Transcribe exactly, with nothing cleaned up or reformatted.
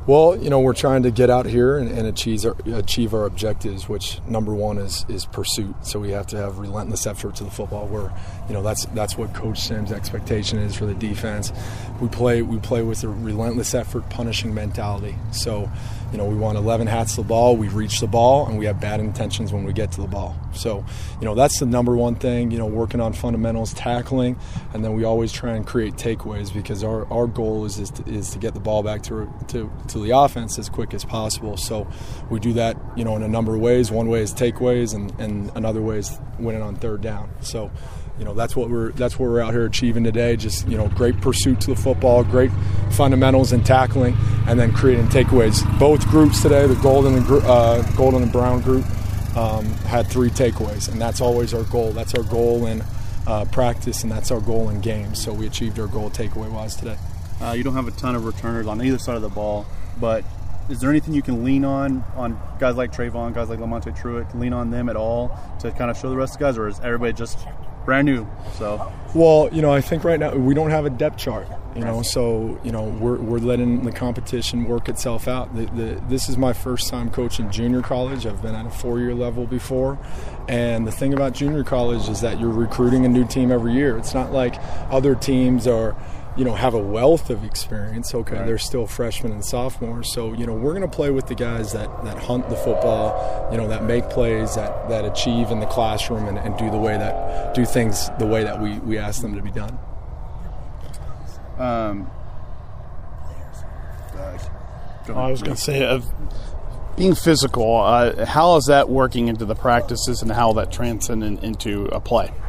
Well, you know, we're trying to get out here and, and achieve our, achieve our objectives, which number one is is pursuit. So we have to have relentless effort to the football. Where, you know, that's that's what Coach Sims' expectation is for the defense. We play we play with a relentless effort, punishing mentality. So, you know, we want eleven hats to the ball, we reach the ball, and we have bad intentions when we get to the ball. So, you know, that's the number one thing. You know, working on fundamentals, tackling, and then we always try and create takeaways because our, our goal is is to, is to get the ball back to to to the offense as quick as possible. So we do that, you know, in a number of ways. One way is takeaways, and, and another way is winning on third down. So, you know, that's what we're that's what we're out here achieving today. Just, you know, great pursuit to the football, great fundamentals and tackling, and then creating takeaways. Both groups today, the golden and uh, golden and brown group, um, had three takeaways, and that's always our goal. That's our goal in uh, practice, and that's our goal in games. So we achieved our goal takeaway-wise today. Uh, you don't have a ton of returners on either side of the ball, but is there anything you can lean on, on guys like Trayvon, guys like Lamonte Truitt, can lean on them at all to kind of show the rest of the guys, or is everybody just brand new? So, well, you know, I think right now we don't have a depth chart, you know, so, you know, we're we're letting the competition work itself out. The, the, this is my first time coaching junior college. I've been at a four-year level before, and the thing about junior college is that you're recruiting a new team every year. It's not like other teams are, you know, have a wealth of experience. Okay, right. They're still freshmen and sophomores. So, you know, we're going to play with the guys that, that hunt the football, you know, that make plays, that, that achieve in the classroom and, and do the way that do things the way that we, we ask them to be done. Um, go I was going to say, uh, being physical, uh, how is that working into the practices and how that transcends in, into a play?